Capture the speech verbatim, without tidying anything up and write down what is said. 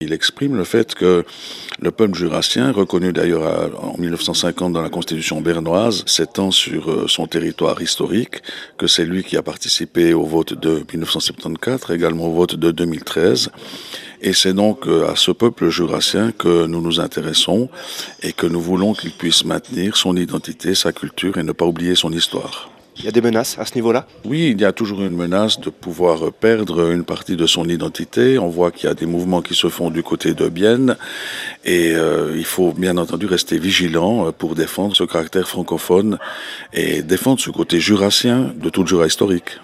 Il exprime le fait que le peuple jurassien, reconnu d'ailleurs à- en mille neuf cent cinquante dans la constitution bernoise, s'étend sur euh, son territoire historique, que c'est lui qui a participé au vote de mille neuf cent soixante-quatorze, également au vote de deux mille treize. Et c'est donc euh, à ce peuple jurassien que nous nous intéressons et que nous voulons qu'il puisse maintenir son identité, sa culture et ne pas oublier son histoire. Il y a des menaces à ce niveau-là? Oui, il y a toujours une menace de pouvoir perdre une partie de son identité. On voit qu'il y a des mouvements qui se font du côté de Bienne et euh, il faut bien entendu rester vigilant euh, pour défendre ce caractère francophone et défendre ce côté jurassien de tout Jura historique.